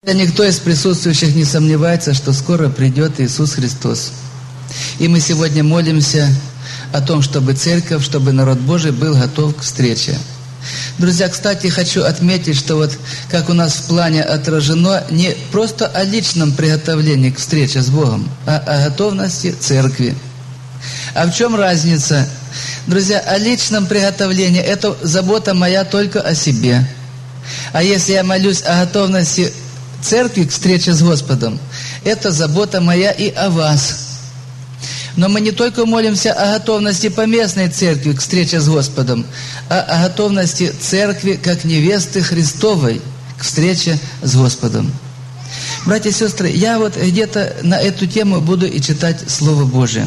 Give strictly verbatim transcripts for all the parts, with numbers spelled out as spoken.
Никто из присутствующих не сомневается, что скоро придет Иисус Христос. И мы сегодня молимся о том, чтобы церковь, чтобы народ Божий был готов к встрече. Друзья, кстати, хочу отметить, что вот как у нас в плане отражено не просто о личном приготовлении к встрече с Богом, а о готовности церкви. А в чем разница? Друзья, о личном приготовлении – это забота моя только о себе. А если я молюсь о готовности церкви к встрече с Господом, это забота моя и о вас. Но мы не только молимся о готовности поместной церкви к встрече с Господом, а о готовности церкви как невесты Христовой к встрече с Господом. Братья и сестры, я вот где-то на эту тему буду и читать Слово Божие.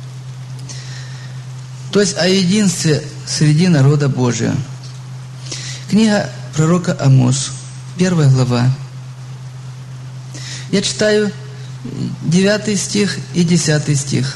То есть о единстве среди народа Божия. Книга пророка Амос, первая глава. Я читаю девятый стих и десятый стих.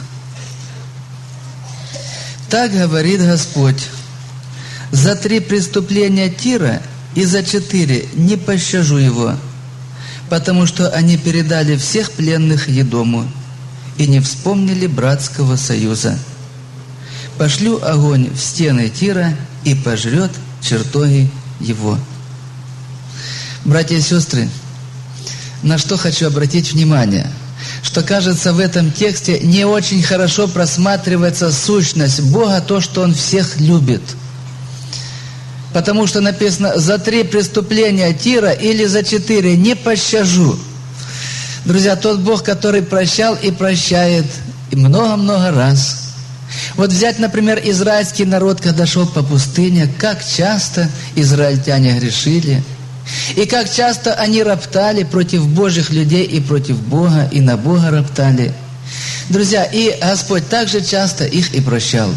«Так говорит Господь: за три преступления Тира и за четыре не пощажу его, потому что они передали всех пленных Едому и не вспомнили братского союза. Пошлю огонь в стены Тира и пожрет чертоги его». Братья и сестры, на что хочу обратить внимание, что, кажется, в этом тексте не очень хорошо просматривается сущность Бога, то, что Он всех любит. Потому что написано: «За три преступления Тира или за четыре не пощажу». Друзья, тот Бог, который прощал и прощает, и много-много раз. Вот взять, например, израильский народ, когда шел по пустыне, как часто израильтяне грешили, и как часто они роптали против Божьих людей и против Бога, и на Бога роптали. Друзья, и Господь также часто их и прощал.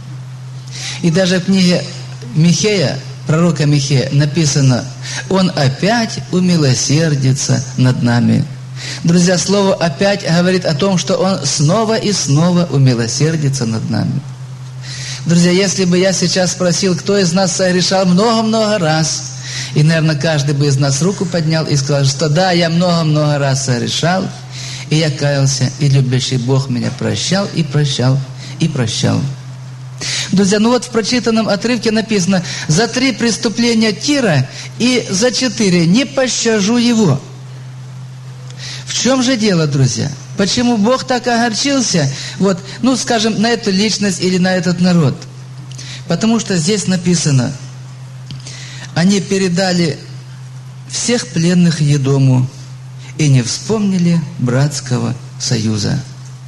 И даже в книге Михея, пророка Михея, написано: «Он опять умилосердится над нами». Друзья, слово «опять» говорит о том, что Он снова и снова умилосердится над нами. Друзья, если бы я сейчас спросил, кто из нас согрешал много-много раз, и, наверное, каждый бы из нас руку поднял и сказал, что да, я много-много раз согрешал, и я каялся, и любящий Бог меня прощал, и прощал, и прощал. Друзья, ну вот в прочитанном отрывке написано: «За три преступления Тира и за четыре не пощажу его». В чем же дело, друзья? Почему Бог так огорчился, вот, ну, скажем, на эту личность или на этот народ? Потому что здесь написано: «Они передали всех пленных Едому и не вспомнили братского союза».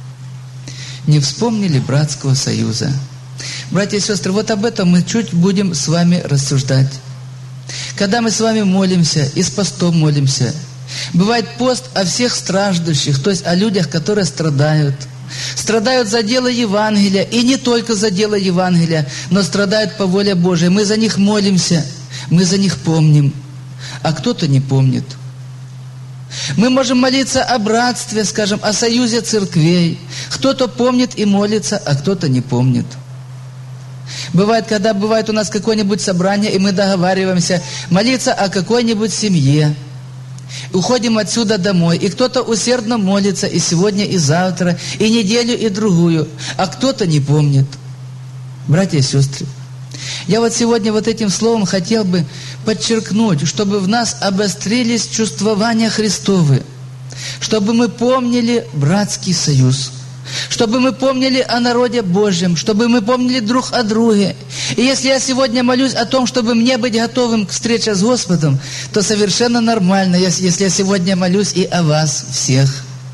Не вспомнили братского союза. Братья и сестры, вот об этом мы чуть будем с вами рассуждать. Когда мы с вами молимся, и с постом молимся, бывает пост о всех страждущих, то есть о людях, которые страдают. Страдают за дело Евангелия, и не только за дело Евангелия, но страдают по воле Божией. Мы за них молимся, мы за них помним, а кто-то не помнит. Мы можем молиться о братстве, скажем, о союзе церквей. Кто-то помнит и молится, а кто-то не помнит. Бывает, когда бывает у нас какое-нибудь собрание, и мы договариваемся молиться о какой-нибудь семье. Уходим отсюда домой, и кто-то усердно молится и сегодня, и завтра, и неделю, и другую, а кто-то не помнит. Братья и сестры, я вот сегодня вот этим словом хотел бы подчеркнуть, чтобы в нас обострились чувствования Христовы, чтобы мы помнили братский союз, чтобы мы помнили о народе Божьем, чтобы мы помнили друг о друге. И если я сегодня молюсь о том, чтобы мне быть готовым к встрече с Господом, то совершенно нормально, если я сегодня молюсь и о вас всех.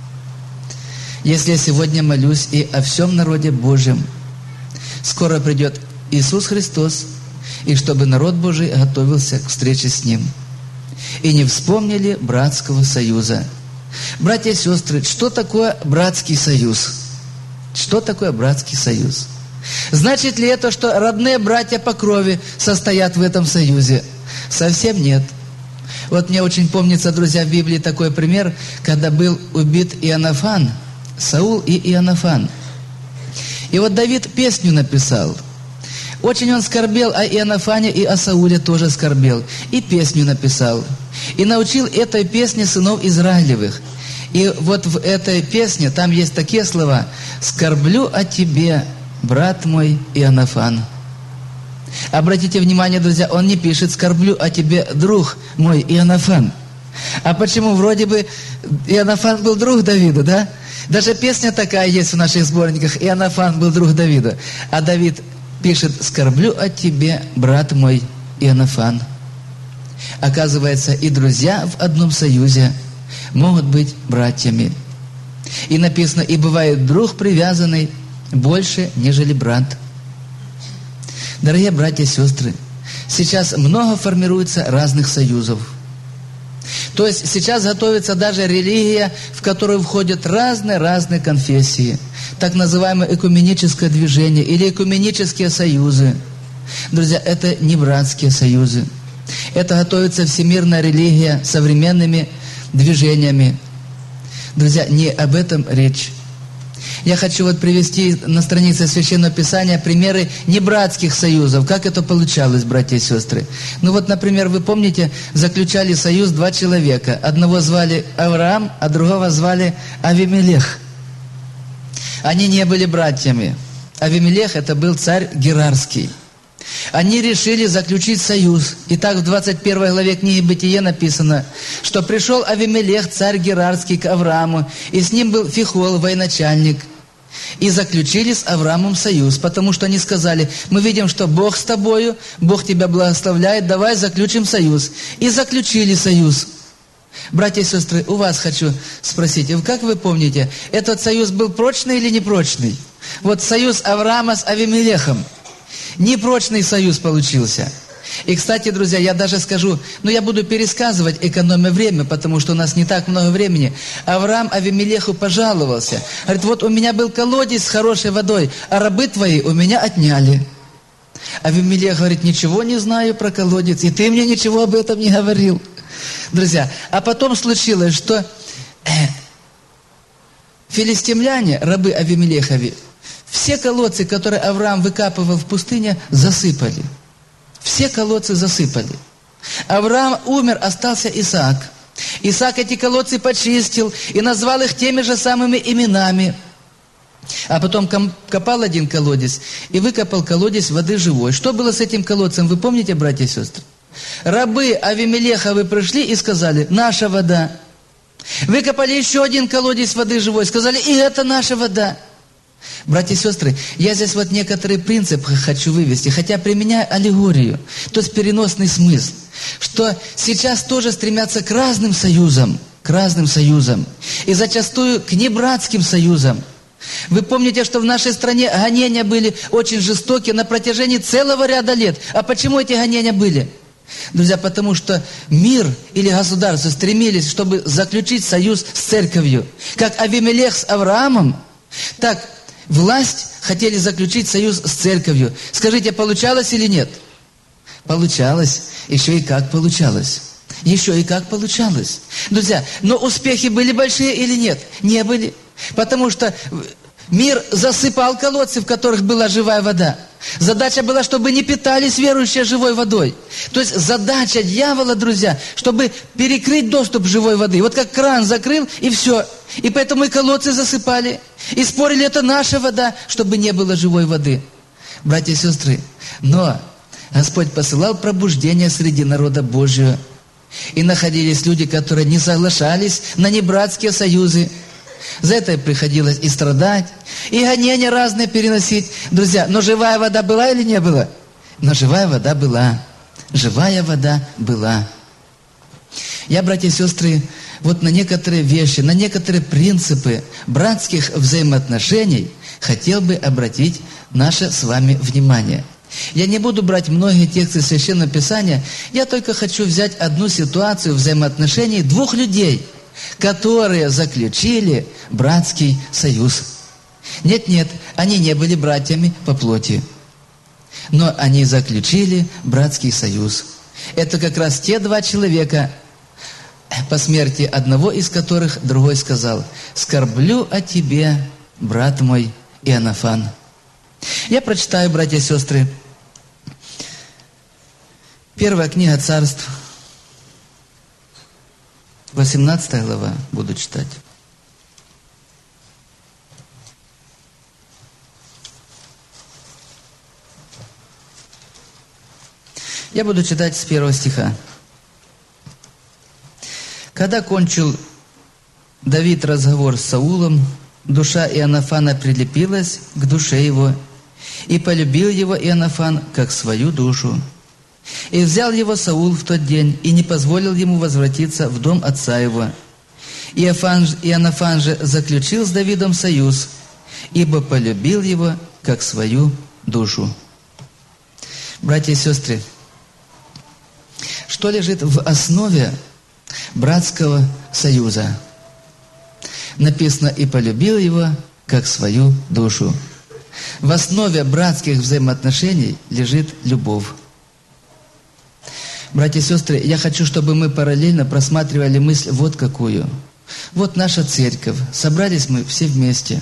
Если я сегодня молюсь и о всем народе Божьем. Скоро придет Иисус Христос, и чтобы народ Божий готовился к встрече с Ним. И не вспомнили братского союза. Братья и сестры, что такое братский союз? Что такое братский союз? Значит ли это, что родные братья по крови состоят в этом союзе? Совсем нет. Вот мне очень помнится, друзья, в Библии такой пример, когда был убит Иоаннафан, Саул и Иоаннафан. И вот Давид песню написал. Очень он скорбел о Иоаннафане и о Сауле тоже скорбел. И песню написал. И научил этой песне сынов Израилевых. И вот в этой песне там есть такие слова: «Скорблю о тебе, брат мой Иоаннафан». Обратите внимание, друзья, он не пишет «Скорблю о тебе, друг мой Иоаннафан». А почему? Вроде бы Иоаннафан был друг Давида, да? Даже песня такая есть в наших сборниках: «Иоаннафан был друг Давида». А Давид пишет «Скорблю о тебе, брат мой Иоаннафан». Оказывается, и друзья в одном союзе могут быть братьями. И написано: «И бывает друг привязанный больше, нежели брат». Дорогие братья и сестры, сейчас много формируется разных союзов. То есть сейчас готовится даже религия, в которую входят разные-разные конфессии. Так называемое экуменическое движение или экуменические союзы. Друзья, это не братские союзы. Это готовится всемирная религия с современными движениями. Друзья, не об этом речь. Я хочу вот привести на странице Священного Писания примеры небратских союзов. Как это получалось, братья и сестры? Ну вот, например, вы помните, заключали союз два человека. Одного звали Авраам, а другого звали Авимелех. Они не были братьями. Авимелех – это был царь Герарский. Они решили заключить союз. Итак, в двадцать первой главе книги Бытие написано, что пришел Авимелех, царь Герарский, к Аврааму, и с ним был Фихол, военачальник. И заключили с Авраамом союз, потому что они сказали: мы видим, что Бог с тобою, Бог тебя благословляет, давай заключим союз. И заключили союз. Братья и сестры, у вас хочу спросить, как вы помните, этот союз был прочный или непрочный? Вот союз Авраама с Авимелехом. Непрочный союз получился. И, кстати, друзья, я даже скажу, ну я буду пересказывать, экономя время, потому что у нас не так много времени. Авраам Авимелеху пожаловался. Говорит: вот у меня был колодец с хорошей водой, а рабы твои у меня отняли. Авимелех говорит: ничего не знаю про колодец, и ты мне ничего об этом не говорил. Друзья, а потом случилось, что э, филистимляне, рабы Авимелехови, все колодцы, которые Авраам выкапывал в пустыне, засыпали. Все колодцы засыпали. Авраам умер, остался Исаак. Исаак эти колодцы почистил и назвал их теми же самыми именами. А потом копал один колодец и выкопал колодец воды живой. Что было с этим колодцем, вы помните, братья и сестры? Рабы Авимелеховы пришли и сказали: наша вода. Выкопали еще один колодец воды живой, сказали: и это наша вода. Братья и сестры, я здесь вот некоторые принципы хочу вывести, хотя применяю аллегорию, то есть переносный смысл, что сейчас тоже стремятся к разным союзам, к разным союзам, и зачастую к небратским союзам. Вы помните, что в нашей стране гонения были очень жестокие на протяжении целого ряда лет. А почему эти гонения были? Друзья, потому что мир или государство стремились, чтобы заключить союз с церковью. Как Авимелех с Авраамом, так власть хотели заключить союз с церковью. Скажите, получалось или нет? Получалось. Еще и как получалось. Еще и как получалось. Друзья, но успехи были большие или нет? Не были. Потому что мир засыпал колодцы, в которых была живая вода. Задача была, чтобы не питались верующие живой водой. То есть задача дьявола, друзья, чтобы перекрыть доступ живой воды. Вот как кран закрыл, и все. И поэтому и колодцы засыпали. И спорили, это наша вода, чтобы не было живой воды. Братья и сестры, но Господь посылал пробуждение среди народа Божьего. И находились люди, которые не соглашались на небратские союзы. За это приходилось и страдать, и гонения разные переносить. Друзья, но живая вода была или не была? Но живая вода была. Живая вода была. Я, братья и сестры, вот на некоторые вещи, на некоторые принципы братских взаимоотношений хотел бы обратить наше с вами внимание. Я не буду брать многие тексты Священного Писания, я только хочу взять одну ситуацию взаимоотношений двух людей, которые заключили братский союз. Нет-нет, они не были братьями по плоти, но они заключили братский союз. Это как раз те два человека, по смерти одного из которых другой сказал: «Скорблю о тебе, брат мой Иоаннафан». Я прочитаю, братья и сестры, Первая книга Царств, восемнадцатая глава, буду читать. Я буду читать с первого стиха. Когда кончил Давид разговор с Саулом, душа Иоанафана прилепилась к душе его, и полюбил его Иоанафан как свою душу. И взял его Саул в тот день, и не позволил ему возвратиться в дом отца его. Иоанафан же заключил с Давидом союз, ибо полюбил его как свою душу. Братья и сестры, что лежит в основе братского союза? Написано: «И полюбил его, как свою душу». В основе братских взаимоотношений лежит любовь. Братья и сестры, я хочу, чтобы мы параллельно просматривали мысль вот какую. Вот наша церковь, собрались мы все вместе.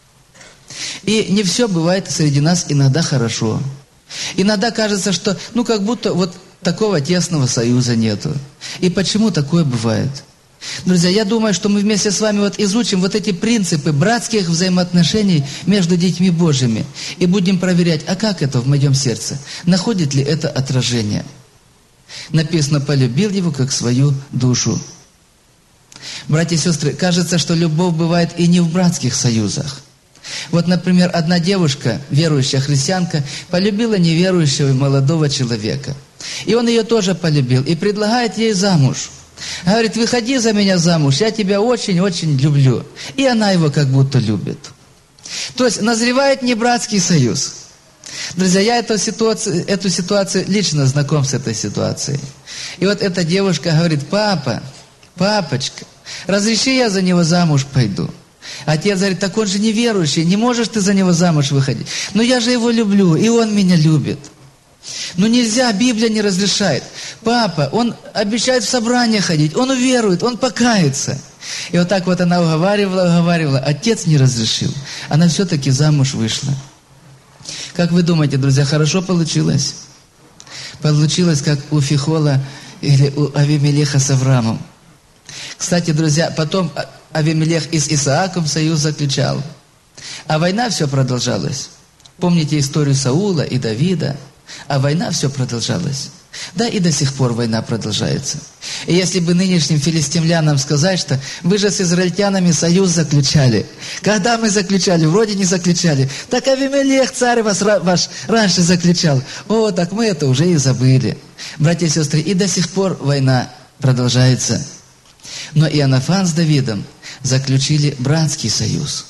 И не все бывает среди нас иногда хорошо. Иногда кажется, что ну как будто вот такого тесного союза нету. И почему такое бывает? Друзья, я думаю, что мы вместе с вами вот изучим вот эти принципы братских взаимоотношений между детьми Божьими и будем проверять, а как это в моем сердце? Находит ли это отражение? Написано: «Полюбил его, как свою душу». Братья и сестры, кажется, что любовь бывает и не в братских союзах. Вот, например, одна девушка, верующая христианка, полюбила неверующего молодого человека. И он ее тоже полюбил и предлагает ей замуж. Говорит: «Выходи за меня замуж, я тебя очень-очень люблю». И она его как будто любит. То есть назревает не братский союз. Друзья, я эту ситуацию, эту ситуацию лично знаком с этой ситуацией. И вот эта девушка говорит: «Папа, папочка, разреши, я за него замуж пойду». Отец говорит: «Так он же неверующий, не можешь ты за него замуж выходить». «Но я же его люблю, и он меня любит». «Ну нельзя, Библия не разрешает». «Папа, он обещает в собрание ходить, он уверует, он покается». И вот так вот она уговаривала, уговаривала. Отец не разрешил. Она все-таки замуж вышла. Как вы думаете, друзья, хорошо получилось? Получилось, как у Фихола или у Авимелеха с Авраамом. Кстати, друзья, потом Авимелех и с Исааком союз заключал. А война все продолжалась. Помните историю Саула и Давида? А война все продолжалась. Да, и до сих пор война продолжается. И если бы нынешним филистимлянам сказать, что вы же с израильтянами союз заключали. Когда мы заключали? Вроде не заключали. Так Авимелех, царь вас, ваш, раньше заключал. О, так мы это уже и забыли. Братья и сестры, и до сих пор война продолжается. Но Иоанафан с Давидом заключили братский союз.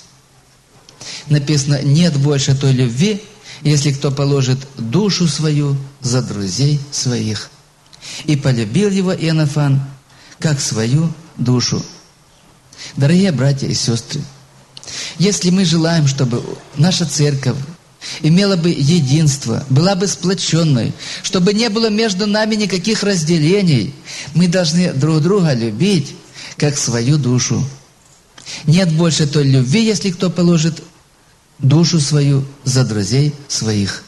Написано: «Нет больше той любви, если кто положит душу свою за друзей своих». И полюбил его Иоанафан, как свою душу. Дорогие братья и сестры, если мы желаем, чтобы наша церковь имела бы единство, была бы сплоченной, чтобы не было между нами никаких разделений, мы должны друг друга любить, как свою душу. Нет больше той любви, если кто положит душу свою за друзей своих.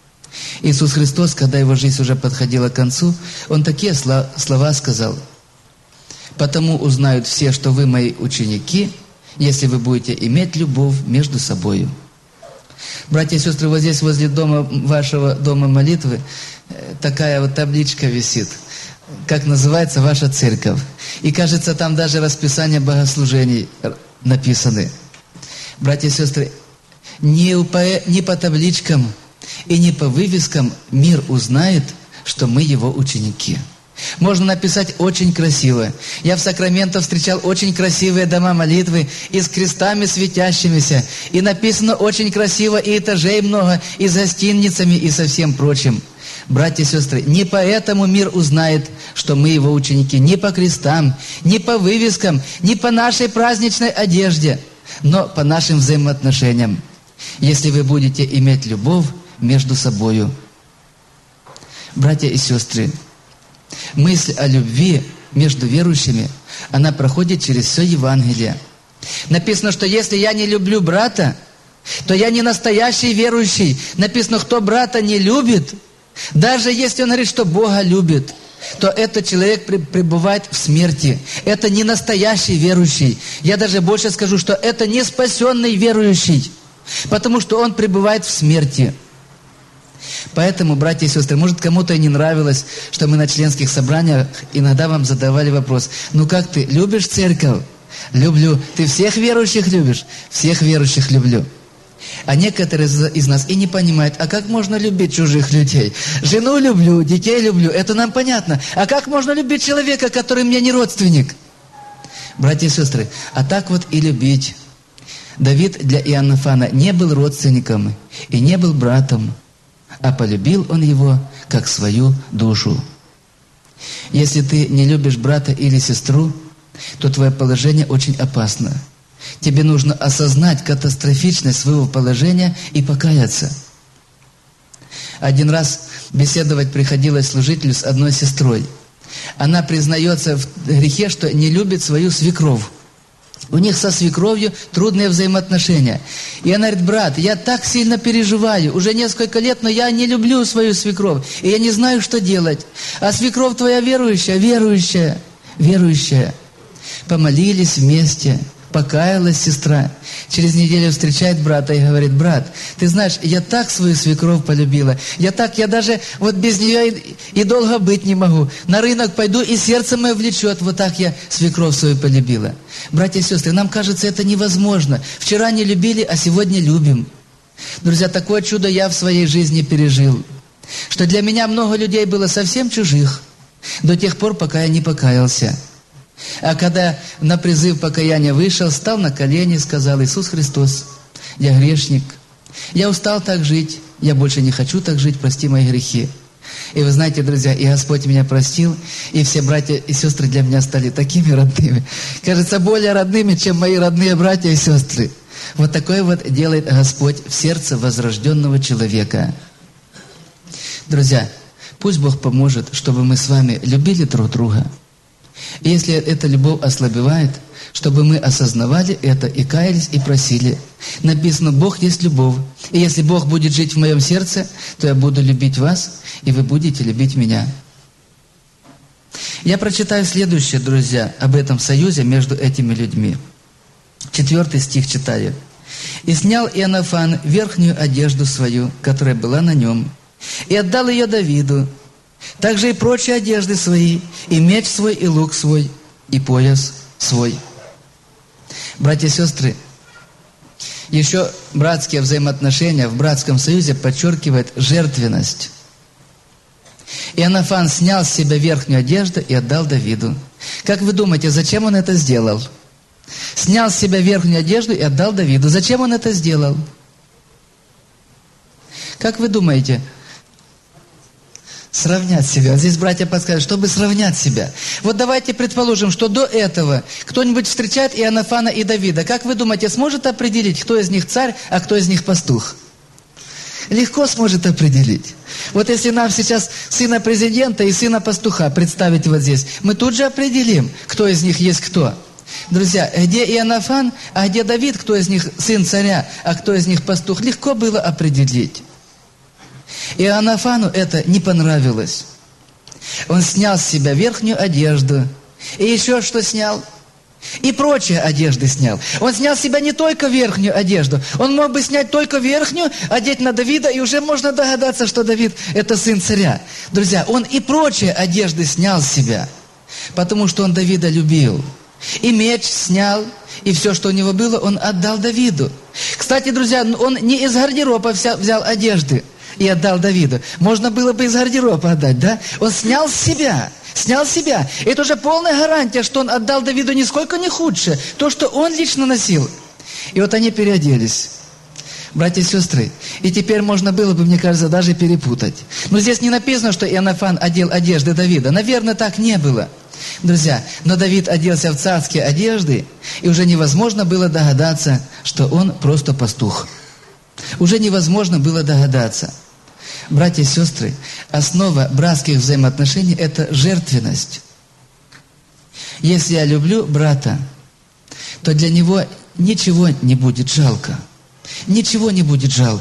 Иисус Христос, когда Его жизнь уже подходила к концу, Он такие слова сказал: «Потому узнают все, что вы мои ученики, если вы будете иметь любовь между собою». Братья и сестры, вот здесь возле дома, вашего дома молитвы такая вот табличка висит, как называется ваша церковь. И кажется, там даже расписание богослужений написаны. Братья и сестры, не по, не по табличкам и не по вывескам мир узнает, что мы его ученики. Можно написать очень красиво. Я в Сакраменто встречал очень красивые дома молитвы и с крестами светящимися. И написано очень красиво, и этажей много, и с гостиницами, и со всем прочим. Братья и сестры, не поэтому мир узнает, что мы его ученики, не по крестам, не по вывескам, не по нашей праздничной одежде, но по нашим взаимоотношениям. Если вы будете иметь любовь между собою. Братья и сестры, мысль о любви между верующими, она проходит через все Евангелие. Написано, что если я не люблю брата, то я не настоящий верующий. Написано, кто брата не любит, Даже если он говорит, что Бога любит, то этот человек пребывает в смерти. Это не настоящий верующий. Я даже больше скажу, что это не спасенный верующий, потому что он пребывает в смерти. Поэтому, братья и сестры, может, кому-то и не нравилось, что мы на членских собраниях иногда вам задавали вопрос: ну как ты, любишь церковь? Люблю. Ты всех верующих любишь? Всех верующих люблю. А некоторые из нас и не понимают, а как можно любить чужих людей? Жену люблю, детей люблю, это нам понятно. А как можно любить человека, который мне не родственник? Братья и сестры, а так вот и любить. Давид для Иоаннафана не был родственником и не был братом, а полюбил он его как свою душу. Если ты не любишь брата или сестру, то твое положение очень опасно. Тебе нужно осознать катастрофичность своего положения и покаяться. Один раз беседовать приходилось служителю с одной сестрой. Она признается в грехе, что не любит свою свекровь. У них со свекровью трудные взаимоотношения. И она говорит: брат, я так сильно переживаю, уже несколько лет, но я не люблю свою свекровь, и я не знаю, что делать. А свекровь твоя верующая, верующая, верующая. Помолились вместе. Покаялась сестра. Через неделю встречает брата и говорит: брат, ты знаешь, я так свою свекровь полюбила. Я так, я даже вот без нее и, и долго быть не могу. На рынок пойду, и сердце мое влечет. Вот так я свекровь свою полюбила. Братья и сестры, нам кажется, это невозможно. Вчера не любили, а сегодня любим. Друзья, такое чудо я в своей жизни пережил. Что для меня много людей было совсем чужих. До тех пор, пока я не покаялся. А когда на призыв покаяния вышел, стал на колени и сказал: Иисус Христос, я грешник, я устал так жить, я больше не хочу так жить, прости мои грехи. И вы знаете, друзья, и Господь меня простил, и все братья и сестры для меня стали такими родными. Кажется, более родными, чем мои родные братья и сестры. Вот такое вот делает Господь в сердце возрожденного человека. Друзья, пусть Бог поможет, чтобы мы с вами любили друг друга. И если эта любовь ослабевает, чтобы мы осознавали это и каялись, и просили. Написано: Бог есть любовь. И если Бог будет жить в моем сердце, то я буду любить вас, и вы будете любить меня. Я прочитаю следующее, друзья, об этом союзе между этими людьми. Четвертый стих читаю. «И снял Иоаннафан верхнюю одежду свою, которая была на нем, и отдал ее Давиду, также и прочие одежды свои, и меч свой, и лук свой, и пояс свой». Братья и сестры, еще братские взаимоотношения в братском союзе подчеркивают жертвенность. Иоаннафан снял с себя верхнюю одежду и отдал Давиду. Как вы думаете, зачем он это сделал? Снял с себя верхнюю одежду и отдал Давиду. Зачем он это сделал? Как вы думаете? Сравнять себя. Здесь братья подскажут, чтобы сравнять себя. Вот давайте предположим, что до этого кто-нибудь встречает Иоаннафана и Давида. Как вы думаете, сможет определить, кто из них царь, а кто из них пастух? Легко сможет определить. Вот если нам сейчас сына президента и сына пастуха представить вот здесь, мы тут же определим, кто из них есть кто. Друзья, где Иоаннафан, а где Давид, кто из них сын царя, а кто из них пастух, легко было определить. Иоаннафану это не понравилось. Он снял с себя верхнюю одежду. И еще что снял? И прочие одежды снял. Он снял с себя не только верхнюю одежду. Он мог бы снять только верхнюю, одеть на Давида, и уже можно догадаться, что Давид – это сын царя. Друзья, он и прочие одежды снял с себя, потому что он Давида любил. И меч снял, и все, что у него было, он отдал Давиду. Кстати, друзья, он не из гардероба взял одежды и отдал Давиду. Можно было бы из гардероба отдать, да? Он снял с себя. Снял с себя. Это уже полная гарантия, что он отдал Давиду нисколько не худшее. То, что он лично носил. И вот они переоделись. Братья и сестры. И теперь можно было бы, мне кажется, даже перепутать. Но здесь не написано, что Иоаннафан одел одежды Давида. Наверное, так не было. Друзья, но Давид оделся в царские одежды, и уже невозможно было догадаться, что он просто пастух. Уже невозможно было догадаться. Братья и сестры, основа братских взаимоотношений – это жертвенность. Если я люблю брата, то для него ничего не будет жалко. Ничего не будет жалко.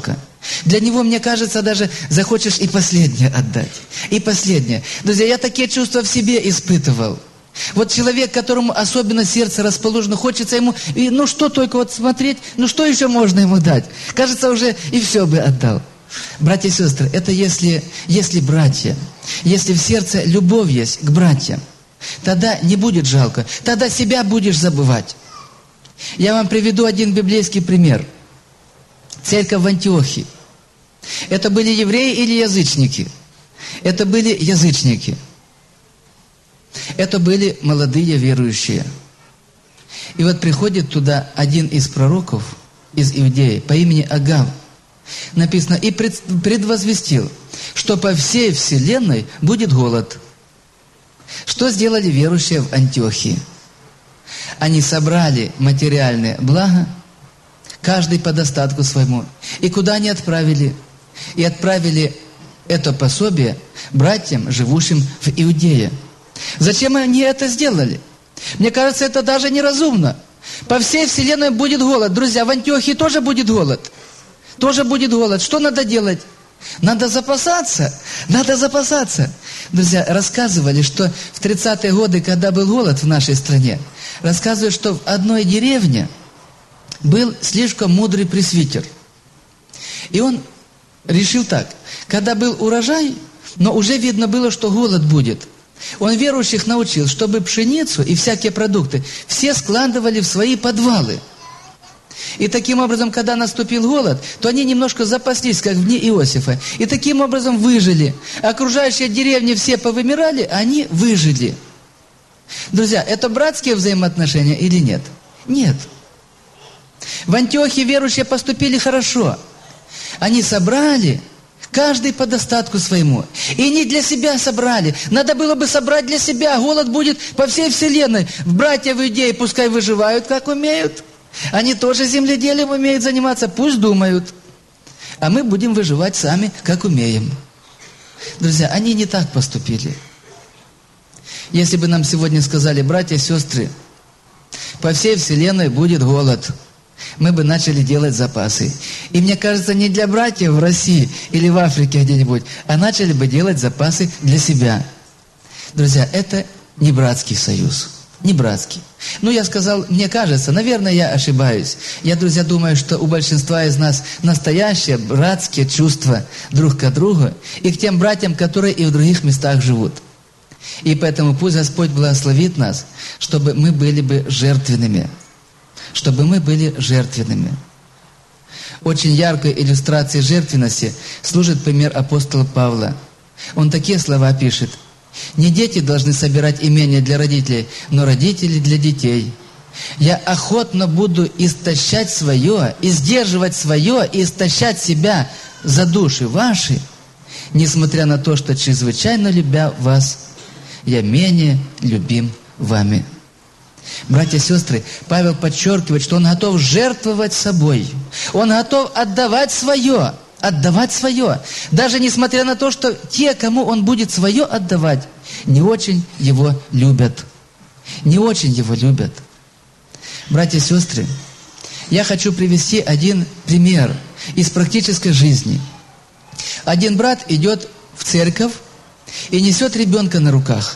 Для него, мне кажется, даже захочешь и последнее отдать. И последнее. Друзья, я такие чувства в себе испытывал. Вот человек, которому особенно сердце расположено, хочется ему, и, ну что только вот смотреть, ну что еще можно ему дать? Кажется, уже и все бы отдал. Братья и сестры, это если, если братья, если в сердце любовь есть к братьям, тогда не будет жалко, тогда себя будешь забывать. Я вам приведу один библейский пример. Церковь в Антиохии. Это были евреи или язычники? Это были язычники. Это были молодые верующие. И вот приходит туда один из пророков из Иудеи по имени Агав. Написано, и предвозвестил, что по всей вселенной будет голод. Что сделали верующие в Антиохии? Они собрали материальные блага, каждый по достатку своему. И куда они отправили? И отправили это пособие братьям, живущим в Иудее. Зачем они это сделали? Мне кажется, это даже неразумно. По всей вселенной будет голод. Друзья, в Антиохии тоже будет голод. Тоже будет голод. Что надо делать? Надо запасаться. Надо запасаться. Друзья, рассказывали, что в тридцатые годы, когда был голод в нашей стране, рассказывают, что в одной деревне был слишком мудрый пресвитер. И он решил так. Когда был урожай, но уже видно было, что голод будет. Он верующих научил, чтобы пшеницу и всякие продукты все складывали в свои подвалы. И таким образом, когда наступил голод, то они немножко запаслись, как в дни Иосифа. И таким образом выжили. Окружающие деревни все повымирали, а они выжили. Друзья, это братские взаимоотношения или нет? Нет. В Антиохии верующие поступили хорошо. Они собрали, каждый по достатку своему. И не для себя собрали. Надо было бы собрать для себя. Голод будет по всей вселенной. Братья в Иудее пускай выживают, как умеют. Они тоже земледелием умеют заниматься, пусть думают. А мы будем выживать сами, как умеем. Друзья, они не так поступили. Если бы нам сегодня сказали, братья и сестры, по всей вселенной будет голод, мы бы начали делать запасы. И мне кажется, не для братьев в России или в Африке где-нибудь, а начали бы делать запасы для себя. Друзья, это не братский союз. Не братский. Ну, я сказал, мне кажется, наверное, я ошибаюсь. Я, друзья, думаю, что у большинства из нас настоящие братские чувства друг к другу и к тем братьям, которые и в других местах живут. И поэтому пусть Господь благословит нас, чтобы мы были бы жертвенными. Чтобы мы были жертвенными. Очень яркой иллюстрацией жертвенности служит пример апостола Павла. Он такие слова пишет. Не дети должны собирать имения для родителей, но родители для детей. Я охотно буду истощать свое, и сдерживать свое, и истощать себя за души ваши, несмотря на то, что чрезвычайно любя вас, я менее любим вами. Братья и сестры, Павел подчеркивает, что он готов жертвовать собой. Он готов отдавать свое. Отдавать свое. Даже несмотря на то, что те, кому он будет свое отдавать, не очень его любят. Не очень его любят. Братья и сестры, я хочу привести один пример из практической жизни. Один брат идет в церковь и несет ребенка на руках.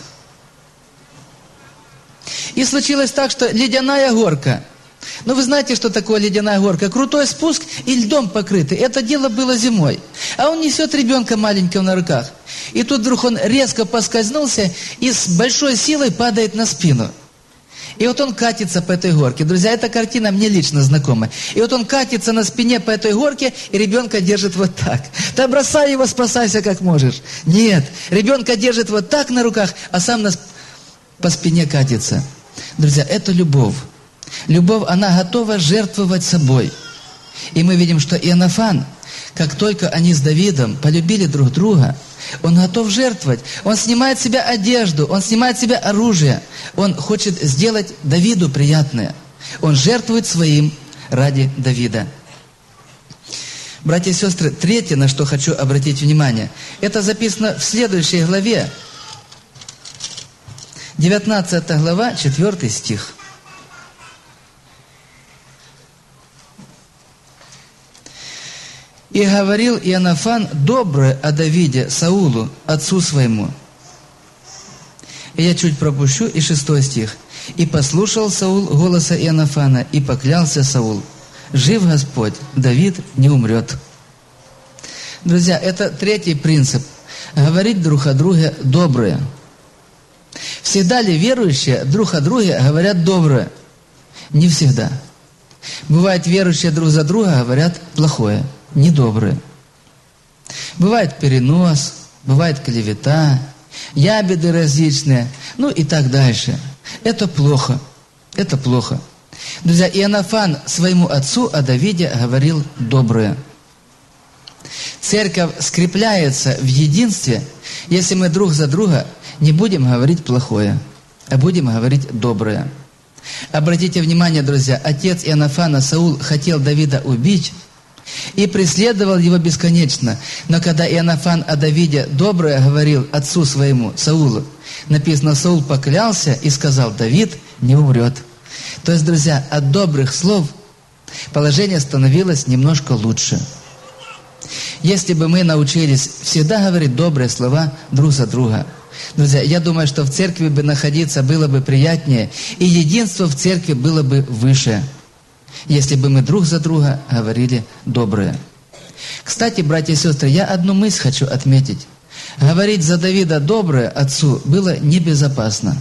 И случилось так, что ледяная горка. Ну, вы знаете, что такое ледяная горка? Крутой спуск и льдом покрытый. Это дело было зимой. А он несет ребенка маленького на руках. И тут вдруг он резко поскользнулся и с большой силой падает на спину. И вот он катится по этой горке. Друзья, эта картина мне лично знакома. И вот он катится на спине по этой горке, и ребенка держит вот так. Ты бросай его, спасайся как можешь. Нет, ребенка держит вот так на руках, а сам на, по спине катится. Друзья, это любовь. Любовь, она готова жертвовать собой. И мы видим, что Иоаннафан, как только они с Давидом полюбили друг друга, он готов жертвовать. Он снимает с себя одежду, он снимает с себя оружие. Он хочет сделать Давиду приятное. Он жертвует своим ради Давида. Братья и сестры, третье, на что хочу обратить внимание, это записано в следующей главе. девятнадцатая глава, четвёртый стих. И говорил Иоаннафан доброе о Давиде Саулу, отцу своему. И я чуть пропущу, и шестой стих. «И послушал Саул голоса Иоаннафана, и поклялся Саул: жив Господь, Давид не умрет». Друзья, это третий принцип. Говорить друг о друге доброе. Всегда ли верующие друг о друге говорят доброе? Не всегда. Бывает, верующие друг за друга говорят плохое, недоброе. Бывает перенос, бывает клевета, ябеды различные, ну и так дальше. Это плохо. Это плохо. Друзья, Иоаннафан своему отцу о Давиде говорил доброе. Церковь скрепляется в единстве, если мы друг за друга не будем говорить плохое, а будем говорить доброе. Обратите внимание, друзья, отец Иоаннафана Саул хотел Давида убить и преследовал его бесконечно. Но когда Иоаннафан о Давиде доброе говорил отцу своему, Саулу, написано, Саул поклялся и сказал: Давид не умрет. То есть, друзья, от добрых слов положение становилось немножко лучше. Если бы мы научились всегда говорить добрые слова друг за друга, друзья, я думаю, что в церкви бы находиться было бы приятнее, и единство в церкви было бы выше, если бы мы друг за друга говорили доброе. Кстати, братья и сестры, я одну мысль хочу отметить. Говорить за Давида доброе отцу было небезопасно.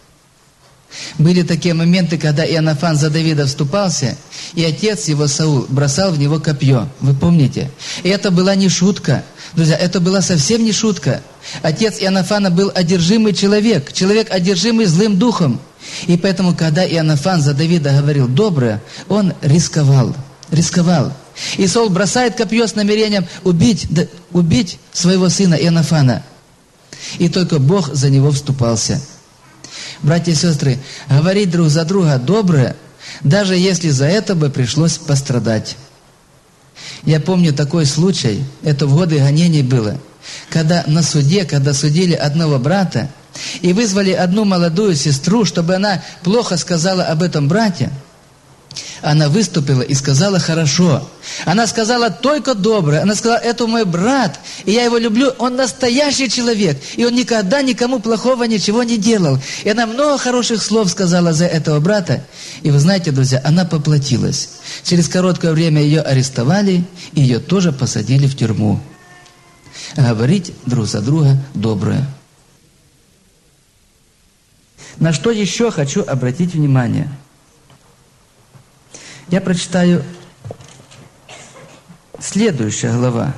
Были такие моменты, когда Иоаннафан за Давида вступался, и отец его, Саул, бросал в него копье. Вы помните? И это была не шутка. Друзья, это была совсем не шутка. Отец Иоаннафана был одержимый человек, человек, одержимый злым духом. И поэтому, когда Иоаннафан за Давида говорил доброе, он рисковал, рисковал. И Саул бросает копье с намерением убить, да, убить своего сына Иоаннафана. И только Бог за него вступался. Братья и сестры, говорить друг за друга доброе, даже если за это бы пришлось пострадать. Я помню такой случай, это в годы гонений было, когда на суде, когда судили одного брата, и вызвали одну молодую сестру, чтобы она плохо сказала об этом брате, она выступила и сказала хорошо. Она сказала только доброе. Она сказала: это мой брат, и я его люблю, он настоящий человек, и он никогда никому плохого ничего не делал. И она много хороших слов сказала за этого брата. И вы знаете, друзья, она поплатилась. Через короткое время ее арестовали, и ее тоже посадили в тюрьму. Говорить друг за друга доброе. На что еще хочу обратить внимание? Я прочитаю следующая глава.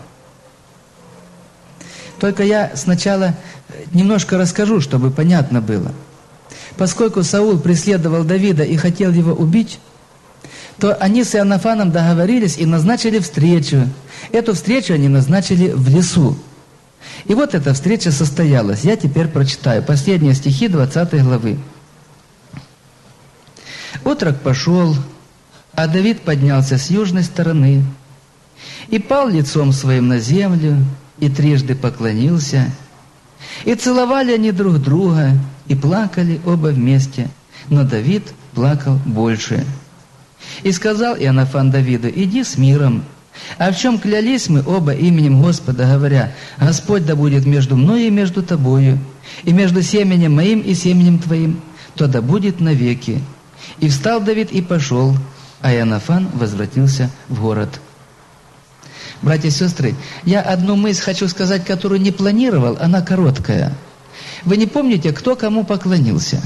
Только я сначала немножко расскажу, чтобы понятно было. Поскольку Саул преследовал Давида и хотел его убить, то они с Иоаннафаном договорились и назначили встречу. Эту встречу они назначили в лесу. И вот эта встреча состоялась. Я теперь прочитаю последние стихи двадцатой главы. «Отрок пошел, а Давид поднялся с южной стороны и пал лицом своим на землю, и трижды поклонился. И целовали они друг друга, и плакали оба вместе, но Давид плакал больше. И сказал Иоаннафан Давиду: иди с миром. А в чем клялись мы оба именем Господа, говоря: Господь да будет между мною и между тобою, и между семенем моим и семенем твоим, то да будет навеки. И встал Давид и пошел, а Иоаннафан возвратился в город». Братья и сестры, я одну мысль хочу сказать, которую не планировал, она короткая. Вы не помните, кто кому поклонился?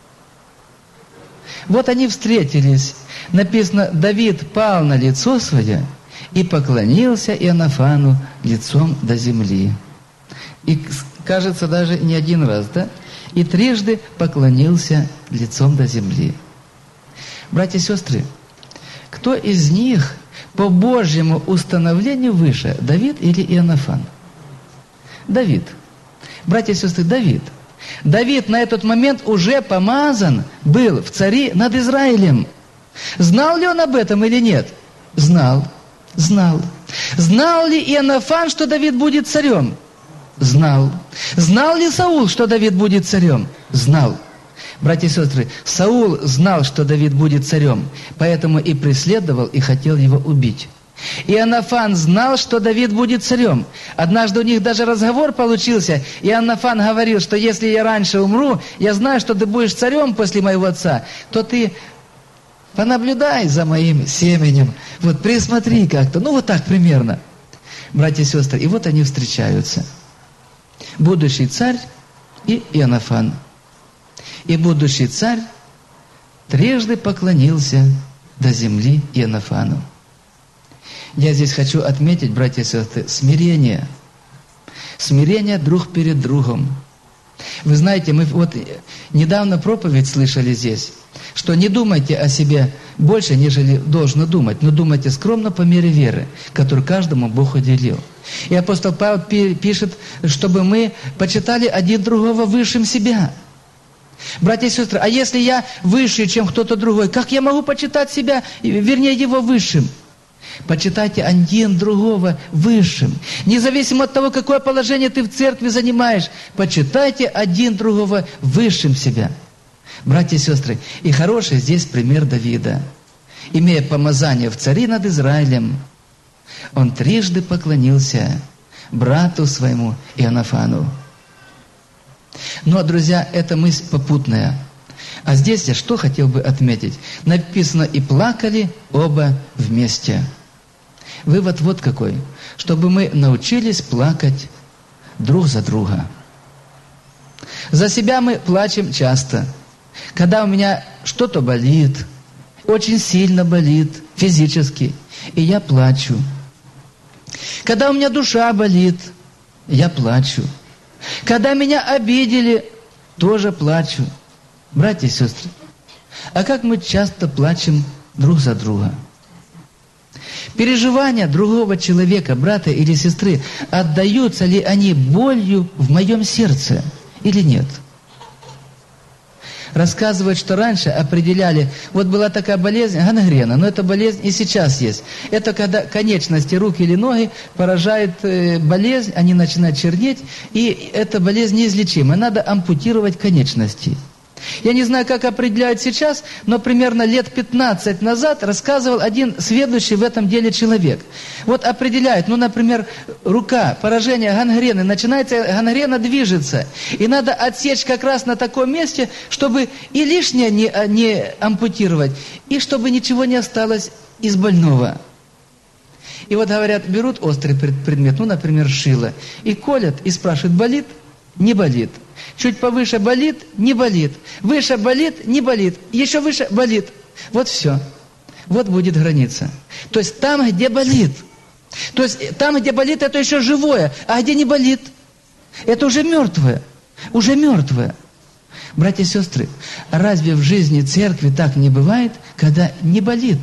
Вот они встретились. Написано: Давид пал на лицо свое и поклонился Иоаннафану лицом до земли. И, кажется, даже не один раз, да? И трижды поклонился лицом до земли. Братья и сестры, кто из них по Божьему установлению выше, Давид или Иоаннафан? Давид. Братья и сестры, Давид. Давид на этот момент уже помазан был в цари над Израилем. Знал ли он об этом или нет? Знал. Знал. Знал ли Иоаннафан, что Давид будет царем? Знал. Знал ли Саул, что Давид будет царем? Знал. Братья и сестры, Саул знал, что Давид будет царем, поэтому и преследовал, и хотел его убить. Иоаннафан знал, что Давид будет царем. Однажды у них даже разговор получился. Иоаннафан говорил, что если я раньше умру, я знаю, что ты будешь царем после моего отца, то ты понаблюдай за моим семенем. Вот присмотри как-то. Ну вот так примерно. Братья и сестры, и вот они встречаются. Будущий царь и Иоаннафан. И будущий царь трижды поклонился до земли Иоаннафану. Я здесь хочу отметить, братья и сестры, смирение. Смирение друг перед другом. Вы знаете, мы вот недавно проповедь слышали здесь, что не думайте о себе больше, нежели должно думать, но думайте скромно по мере веры, которую каждому Бог уделил. И апостол Павел пишет, чтобы мы почитали один другого высшим себя. Братья и сестры, а если я выше, чем кто-то другой, как я могу почитать себя, вернее, его высшим? Почитайте один другого высшим. Независимо от того, какое положение ты в церкви занимаешь, почитайте один другого высшим себя. Братья и сестры, и хороший здесь пример Давида. Имея помазание в цари над Израилем, он трижды поклонился брату своему Иоаннафану. Но, друзья, это мысль попутная. А здесь я что хотел бы отметить? Написано, и плакали оба вместе. Вывод вот какой. Чтобы мы научились плакать друг за друга. За себя мы плачем часто. Когда у меня что-то болит, очень сильно болит, физически, и я плачу. Когда у меня душа болит, я плачу. Когда меня обидели, тоже плачу. Братья и сестры, а как мы часто плачем друг за друга? Переживания другого человека, брата или сестры, отдаются ли они болью в моем сердце или нет? Рассказывают, что раньше определяли, вот была такая болезнь, гангрена, но эта болезнь и сейчас есть. Это когда конечности рук или ноги поражает э, болезнь, они начинают чернеть, и эта болезнь неизлечима. Надо ампутировать конечности. Я не знаю, как определяют сейчас, но примерно лет пятнадцать назад рассказывал один сведущий в этом деле человек. Вот определяют, ну, например, рука, поражение гангрены, начинается, гангрена движется, и надо отсечь как раз на таком месте, чтобы и лишнее не, не ампутировать, и чтобы ничего не осталось из больного. И вот говорят, берут острый предмет, ну, например, шило, и колят, и спрашивают, болит? Не болит. Чуть повыше болит, не болит. Выше болит, не болит. Еще выше болит. Вот все. Вот будет граница. То есть там, где болит. То есть там, где болит, это еще живое. А где не болит, это уже мертвое. Уже мертвое. Братья и сестры, разве в жизни церкви так не бывает, когда не болит?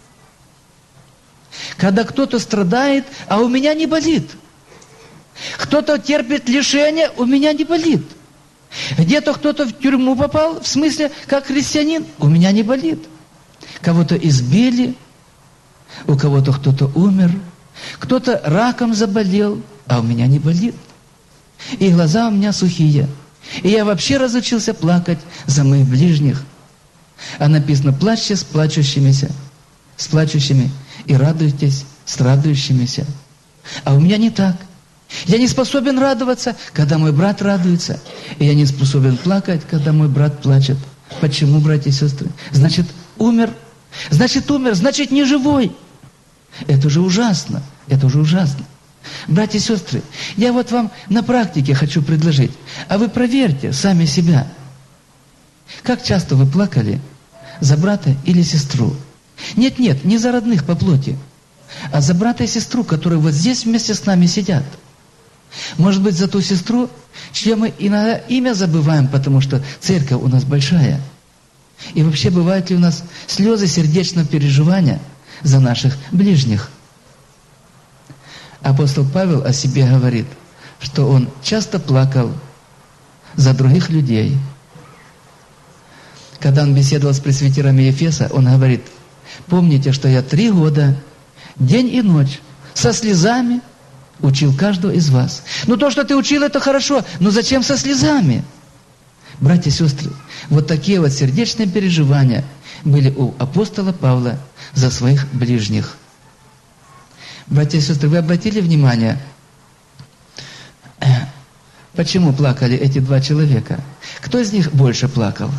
Когда кто-то страдает, а у меня не болит. Кто-то терпит лишение, у меня не болит. Где-то кто-то в тюрьму попал, в смысле, как христианин, у меня не болит. Кого-то избили, у кого-то кто-то умер, кто-то раком заболел, а у меня не болит. И глаза у меня сухие. И я вообще разучился плакать за моих ближних. А написано, плачьте с плачущимися, с плачущими, и радуйтесь с радующимися. А у меня не так. Я не способен радоваться, когда мой брат радуется. И я не способен плакать, когда мой брат плачет. Почему, братья и сестры? Значит, умер. Значит, умер. Значит, не живой. Это же ужасно. Это уже ужасно. Братья и сестры, я вот вам на практике хочу предложить. А вы проверьте сами себя. Как часто вы плакали за брата или сестру? Нет-нет, не за родных по плоти, а за брата и сестру, которые вот здесь вместе с нами сидят. Может быть, за ту сестру, чье мы иногда имя забываем, потому что церковь у нас большая. И вообще, бывают ли у нас слезы сердечного переживания за наших ближних? Апостол Павел о себе говорит, что он часто плакал за других людей. Когда он беседовал с пресвитерами Ефеса, он говорит, помните, что я три года, день и ночь, со слезами учил каждого из вас. Ну, то, что ты учил, это хорошо, но зачем со слезами? Братья и сестры, вот такие вот сердечные переживания были у апостола Павла за своих ближних. Братья и сестры, вы обратили внимание, почему плакали эти два человека? Кто из них больше плакал?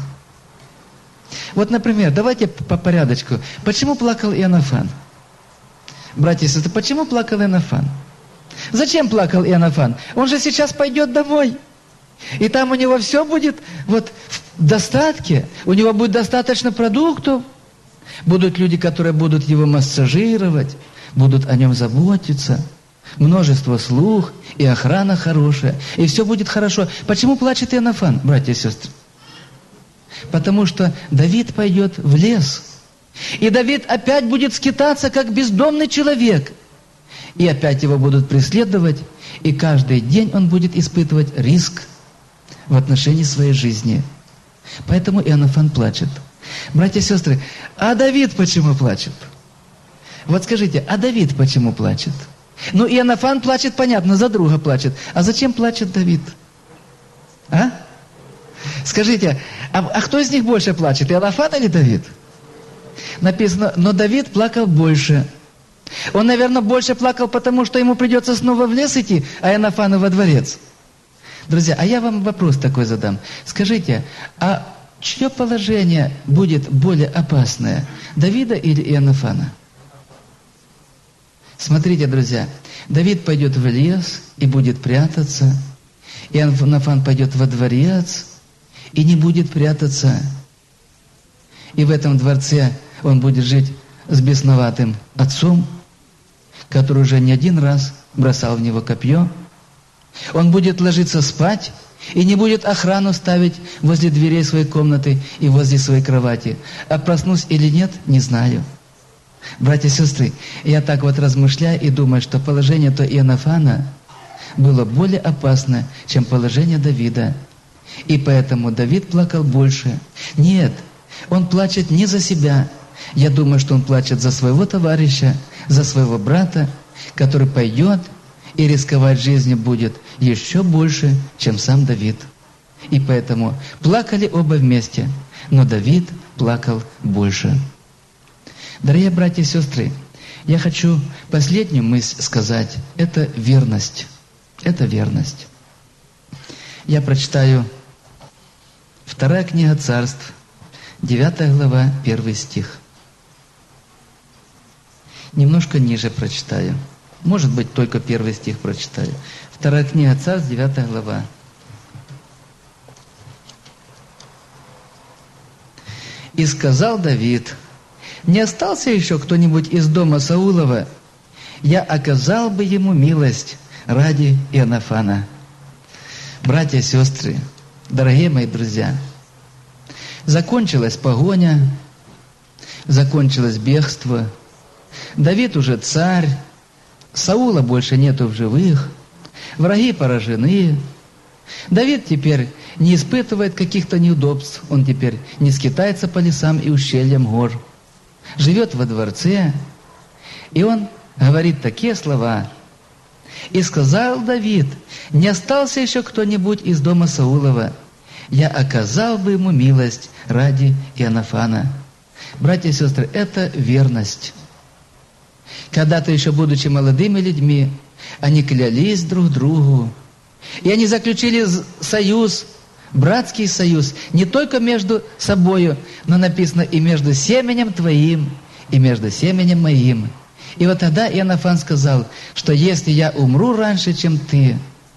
Вот, например, давайте по порядочку. Почему плакал Иоаннафан? Братья и сестры, почему плакал Иоаннафан? Зачем плакал Иоаннафан? Он же сейчас пойдет домой. И там у него все будет вот в достатке. У него будет достаточно продуктов. Будут люди, которые будут его массажировать, будут о нем заботиться. Множество слуг и охрана хорошая. И все будет хорошо. Почему плачет Иоаннафан, братья и сестры? Потому что Давид пойдет в лес. И Давид опять будет скитаться, как бездомный человек. И опять его будут преследовать. И каждый день он будет испытывать риск в отношении своей жизни. Поэтому Иоаннафан плачет. Братья и сестры, а Давид почему плачет? Вот скажите, а Давид почему плачет? Ну, Иоаннафан плачет, понятно, за друга плачет. А зачем плачет Давид? А? Скажите, а, а кто из них больше плачет, Иоаннафан или Давид? Написано, но Давид плакал больше. Он, наверное, больше плакал, потому что ему придется снова в лес идти, а Иоаннафану во дворец. Друзья, а я вам вопрос такой задам. Скажите, а чье положение будет более опасное, Давида или Иоаннафана? Смотрите, друзья, Давид пойдет в лес и будет прятаться, Иоаннафан пойдет во дворец и не будет прятаться. И в этом дворце он будет жить с бесноватым отцом, который уже не один раз бросал в него копье. Он будет ложиться спать и не будет охрану ставить возле дверей своей комнаты и возле своей кровати. А проснусь или нет, не знаю. Братья и сестры, я так вот размышляю и думаю, что положение то Иоаннафана было более опасно, чем положение Давида. И поэтому Давид плакал больше. Нет, он плачет не за себя. Я думаю, что он плачет за своего товарища, за своего брата, который пойдет и рисковать жизнью будет еще больше, чем сам Давид. И поэтому плакали оба вместе, но Давид плакал больше. Дорогие братья и сестры, я хочу последнюю мысль сказать. Это верность. Это верность. Я прочитаю вторая книга Царств, девятая глава, первый стих. Немножко ниже прочитаю. Может быть, только первый стих прочитаю. Вторая книга Царств, девятая глава. «И сказал Давид: не остался еще кто-нибудь из дома Саулова, я оказал бы ему милость ради Иоаннафана». Братья и сестры, дорогие мои друзья, закончилась погоня, закончилось бегство, Давид уже царь, Саула больше нету в живых, враги поражены. Давид теперь не испытывает каких-то неудобств, он теперь не скитается по лесам и ущельям гор, живет во дворце, и он говорит такие слова: «И сказал Давид: не остался еще кто-нибудь из дома Саулова, я оказал бы ему милость ради Иоаннафана». Братья и сестры, это верность. Когда-то еще будучи молодыми людьми, они клялись друг другу, и они заключили союз, братский союз, не только между собою, но написано и между семенем твоим, и между семенем моим. И вот тогда Иоаннафан сказал, что если я умру раньше, чем ты,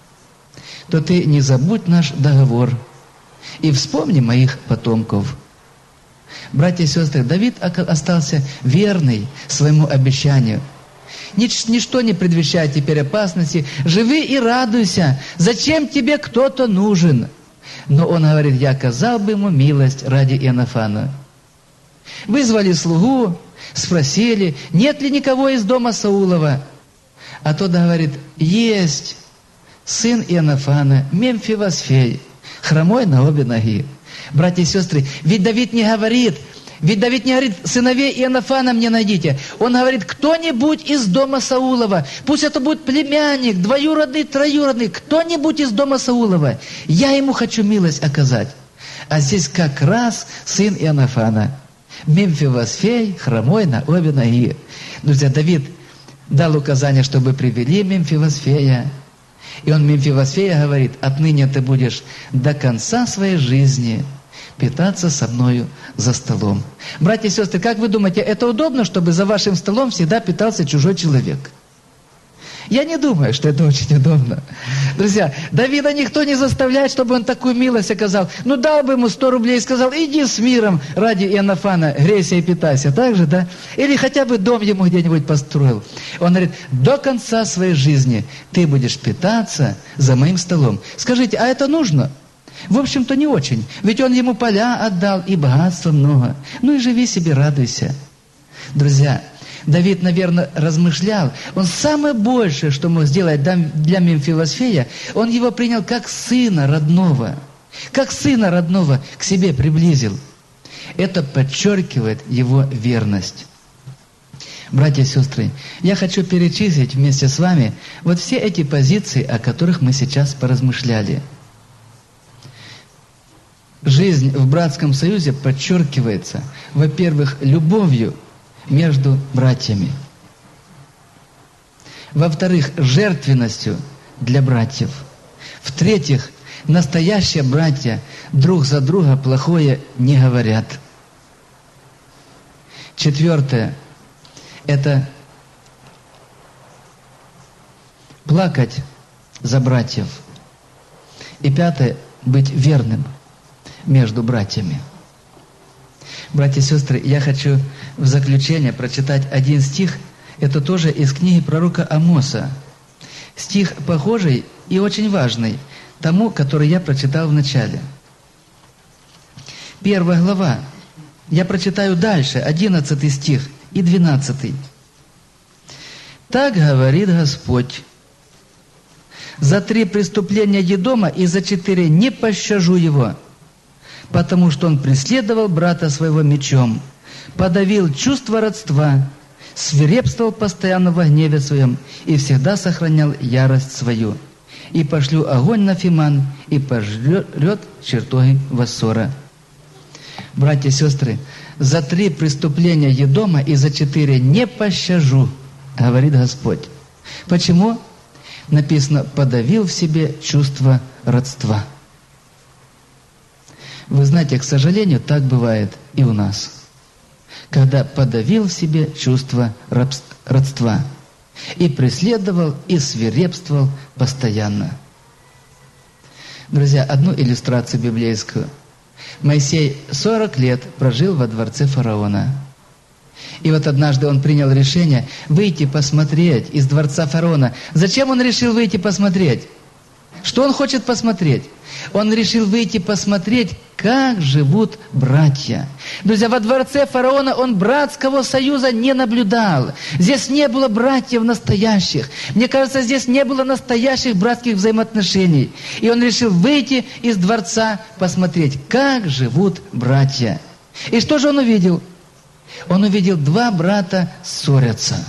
то ты не забудь наш договор и вспомни моих потомков. Братья и сестры, Давид остался верный своему обещанию. Нич- ничто не предвещает теперь опасности. Живи и радуйся. Зачем тебе кто-то нужен? Но он говорит: я оказал бы ему милость ради Иоаннафана. Вызвали слугу, спросили, нет ли никого из дома Саулова. А тот говорит: есть сын Иоаннафана, Мемфивосфей, хромой на обе ноги. Братья и сестры, ведь Давид не говорит, ведь Давид не говорит: сыновей Иоаннафана мне найдите. Он говорит: кто-нибудь из дома Саулова, пусть это будет племянник, двоюродный, троюродный, кто-нибудь из дома Саулова, я ему хочу милость оказать. А здесь как раз сын Иоаннафана, Мемфивосфей, хромой на обе ноги. Друзья, Давид дал указание, чтобы привели Мемфивосфея. И он Мемфивосфея говорит: отныне ты будешь до конца своей жизни питаться со мною за столом. Братья и сестры, как вы думаете, это удобно, чтобы за вашим столом всегда питался чужой человек? Я не думаю, что это очень удобно. Друзья, Давида никто не заставляет, чтобы он такую милость оказал. Ну, дал бы ему сто рублей и сказал: иди с миром ради Иоаннафана, грейся и питайся. Так же, да? Или хотя бы дом ему где-нибудь построил. Он говорит: до конца своей жизни ты будешь питаться за моим столом. Скажите, а это нужно? В общем-то, не очень. Ведь он ему поля отдал и богатства много. Ну и живи себе, радуйся. Друзья, Давид, наверное, размышлял. Он самое большее, что мог сделать для Мемфивосфея, он его принял как сына родного. Как сына родного к себе приблизил. Это подчеркивает его верность. Братья и сестры, я хочу перечислить вместе с вами вот все эти позиции, о которых мы сейчас поразмышляли. Жизнь в братском союзе подчеркивается, во-первых, любовью между братьями. Во-вторых, жертвенностью для братьев. В-третьих, настоящие братья друг за друга плохое не говорят. Четвертое – это плакать за братьев. И пятое – быть верным между братьями. Братья и сестры, я хочу в заключение прочитать один стих. Это тоже из книги пророка Амоса. Стих похожий и очень важный тому, который я прочитал в начале. Первая глава. Я прочитаю дальше, одиннадцатый стих и двенадцатый. «Так говорит Господь: за три преступления Едома и за четыре не пощажу его, потому что он преследовал брата своего мечом, подавил чувство родства, свирепствовал постоянно во гневе своем и всегда сохранял ярость свою. И пошлю огонь на Фиман, и пожрет чертоги Воссора». Братья и сестры, за три преступления Едома и за четыре не пощажу, говорит Господь. Почему? Написано: подавил в себе чувство родства. Вы знаете, к сожалению, так бывает и у нас. Когда подавил в себе чувство родства и преследовал, и свирепствовал постоянно. Друзья, одну иллюстрацию библейскую. Моисей сорок лет прожил во дворце фараона. И вот однажды он принял решение выйти посмотреть из дворца фараона. Зачем он решил выйти посмотреть? Что он хочет посмотреть? Он решил выйти посмотреть, как живут братья. Друзья, во дворце фараона он братского союза не наблюдал. Здесь не было братьев настоящих. Мне кажется, здесь не было настоящих братских взаимоотношений. И он решил выйти из дворца, посмотреть, как живут братья. И что же он увидел? Он увидел, два брата ссорятся.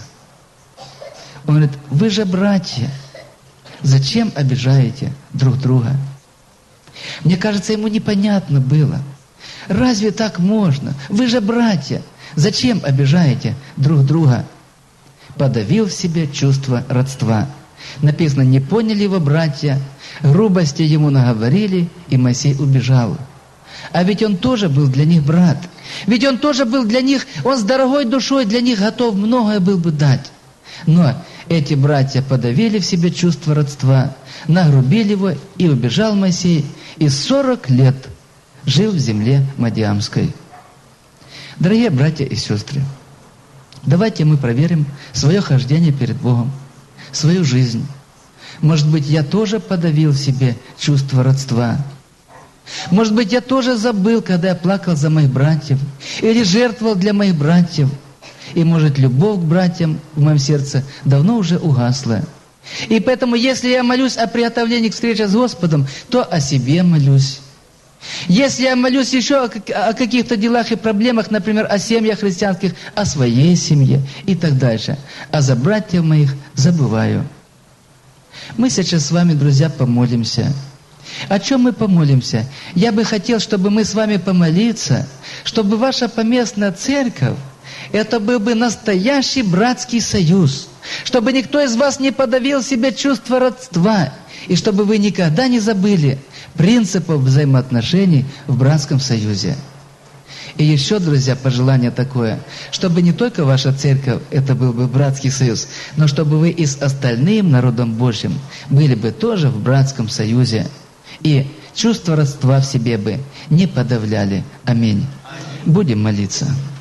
Он говорит: вы же братья. Зачем обижаете друг друга? Мне кажется, ему непонятно было. Разве так можно? Вы же братья. Зачем обижаете друг друга? Подавил в себе чувство родства. Написано: не поняли его братья, грубости ему наговорили, и Моисей убежал. А ведь он тоже был для них брат. Ведь он тоже был для них, он с дорогой душой для них готов многое был бы дать. Но эти братья подавили в себе чувство родства, нагрубили его, и убежал Моисей, и сорок лет жил в земле Мадиамской. Дорогие братья и сестры, давайте мы проверим свое хождение перед Богом, свою жизнь. Может быть, я тоже подавил в себе чувство родства. Может быть, я тоже забыл, когда я плакал за моих братьев, или жертвовал для моих братьев. И, может, любовь к братьям в моем сердце давно уже угасла. И поэтому, если я молюсь о приготовлении к встрече с Господом, то о себе молюсь. Если я молюсь еще о каких-то делах и проблемах, например, о семьях христианских, о своей семье и так дальше, а за братьев моих забываю. Мы сейчас с вами, друзья, помолимся. О чем мы помолимся? Я бы хотел, чтобы мы с вами помолиться, чтобы ваша поместная церковь, это был бы настоящий братский союз, Чтобы никто из вас не подавил себе чувство родства, и чтобы вы никогда не забыли принципов взаимоотношений в братском союзе. И еще, друзья, пожелание такое, чтобы не только ваша церковь, это был бы братский союз, но чтобы вы и с остальным народом Божьим были бы тоже в братском союзе. И чувство родства в себе бы не подавляли. Аминь. Будем молиться.